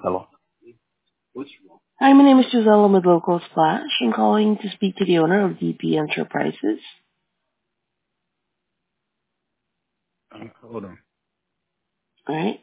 Hello. Hi, my name is Gisela with Local Splash. I'm calling to speak to the owner of DP Enterprises. Hold on. All right.